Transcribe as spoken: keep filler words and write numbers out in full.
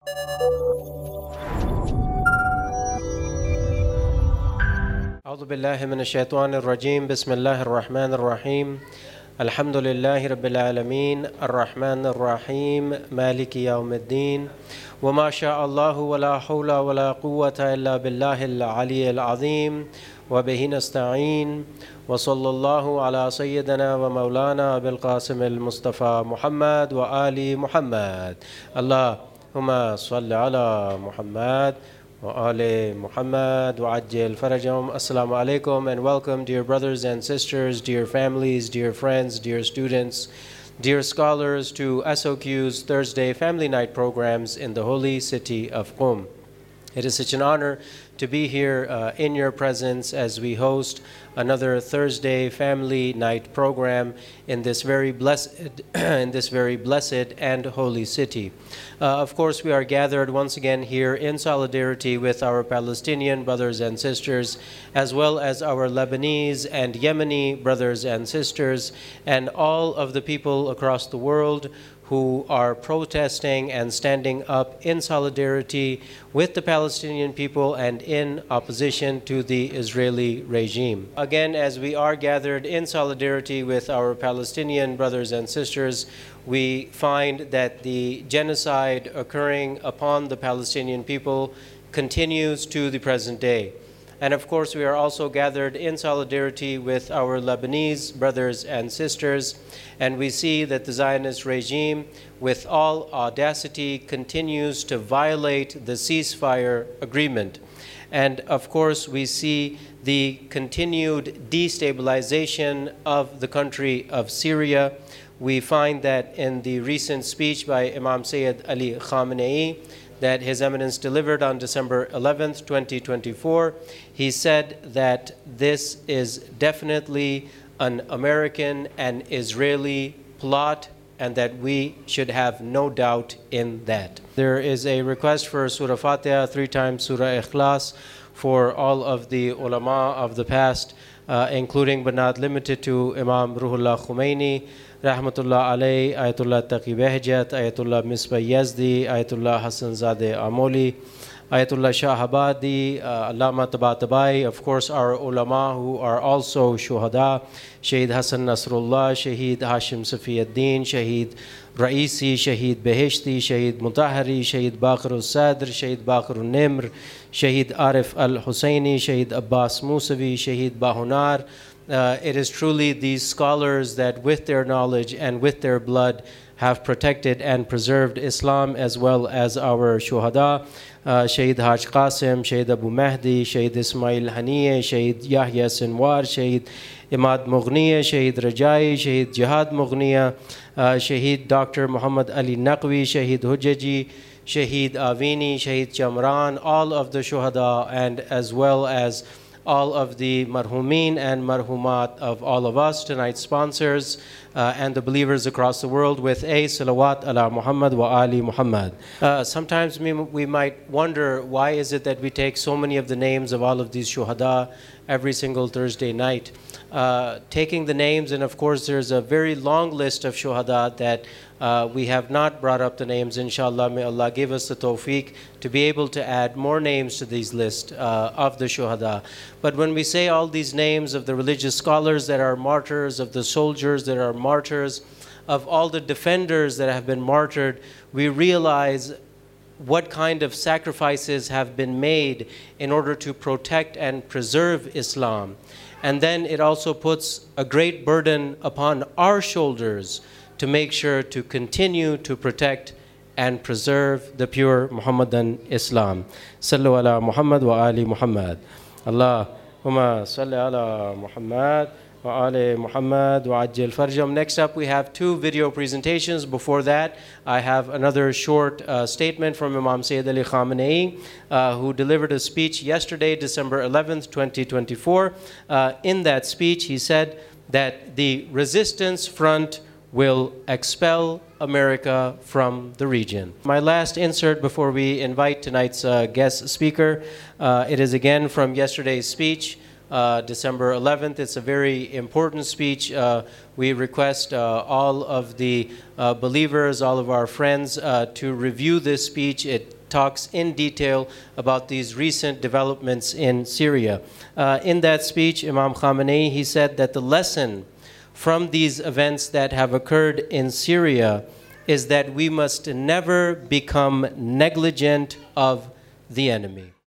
أعوذ بالله من الشيطان الرجيم بسم الله الرحمن الرحيم الحمد لله رب العالمين الرحمن الرحيم مالك يوم الدين وما شاء الله ولا حول ولا قوة إلا بالله العلي العظيم وبه نستعين وصلى الله على سيدنا ومولانا أبي القاسم المصطفى محمد وآل محمد اللهم صل على محمد وآل Muhammad وعجل فرجهم. Assalamu alaikum and welcome, dear brothers and sisters, dear families, dear friends, dear students, dear scholars, to S O Q's Thursday Family Night programs in the holy city of Qom. It is such an honor to be here uh, in your presence as we host another Thursday Family Night program in this very blessed, in this very blessed and holy city. Uh, of course, we are gathered once again here in solidarity with our Palestinian brothers and sisters, as well as our Lebanese and Yemeni brothers and sisters, and all of the people across the world who are protesting and standing up in solidarity with the Palestinian people and in opposition to the Israeli regime. Again, as we are gathered in solidarity with our Palestinian brothers and sisters, we find that the genocide occurring upon the Palestinian people continues to the present day. And of course, we are also gathered in solidarity with our Lebanese brothers and sisters, and we see that the Zionist regime, with all audacity, continues to violate the ceasefire agreement. And of course, we see the continued destabilization of the country of Syria. We find that in the recent speech by Imam Sayyid Ali Khamenei, that His Eminence delivered on December eleventh, twenty twenty-four, he said that this is definitely an American and Israeli plot and that we should have no doubt in that. There is a request for Surah Fatiha, three times Surah Ikhlas, for all of the ulama of the past, uh, including but not limited to Imam Ruhullah Khomeini, Rahmatullah alayhi, Ayatollah Taqi Behjat, Ayatollah Misbah Yazdi, Ayatollah Hassan Zadeh Amoli, Ayatollah Shah Abadi, uh, Allama Tabatabai, of course our ulama who are also shuhada, Shaheed Hassan Nasrullah, Shaheed Hashim Safiuddin, Shaheed Raisi, Shaheed Beheshti, Shaheed Mutahari, Shaheed Baqir al-Sadr, Shaheed Baqir al-Nimr, Shaheed Arif al-Husseini, Shaheed Abbas Musavi, Shaheed Bahunar. Uh, it is truly these scholars that with their knowledge and with their blood have protected and preserved Islam, as well as our shuhada, uh, Shaheed Haj Qasim, Shaheed Abu Mahdi, Shaheed Ismail Haniyeh, Shaheed Yahya Sinwar, Shaheed Imad Mughniya, Shaheed Rajai, Shaheed Jihad Mughniya, uh, Shaheed Doctor Muhammad Ali Naqvi, Shaheed Hujjaji, Shaheed Avini, Shaheed Jamran, all of the shuhada, and as well as all of the marhumin and marhumat of all of us, tonight's sponsors, uh, and the believers across the world, with a salawat ala Muhammad wa ali Muhammad. Uh, sometimes we, we might wonder, why is it that we take so many of the names of all of these shuhada every single Thursday night? Uh, taking the names, and of course there's a very long list of shuhada that uh, we have not brought up the names. Inshallah, may Allah give us the tawfiq to be able to add more names to these lists uh, of the shuhada. But when we say all these names of the religious scholars that are martyrs, of the soldiers that are martyrs, of all the defenders that have been martyred, we realize what kind of sacrifices have been made in order to protect and preserve Islam. And then it also puts a great burden upon our shoulders to make sure to continue to protect and preserve the pure Muhammadan Islam. Sallu ala Muhammad wa ali Muhammad. Allahumma salli ala Muhammad wa ali Muhammad wa ajil farjam. Next up, we have two video presentations. Before that, I have another short uh, statement from Imam Sayyid Ali Khamenei, uh, who delivered a speech yesterday, December eleventh, twenty twenty-four. Uh, in that speech, he said that the resistance front will expel America from the region. My last insert before we invite tonight's uh, guest speaker, uh, it is again from yesterday's speech, uh, December eleventh. It's a very important speech. Uh, we request uh, all of the uh, believers, all of our friends, uh, to review this speech. It talks in detail about these recent developments in Syria. Uh, in that speech, Imam Khamenei, he said that the lesson from these events that have occurred in Syria is that we must never become negligent of the enemy.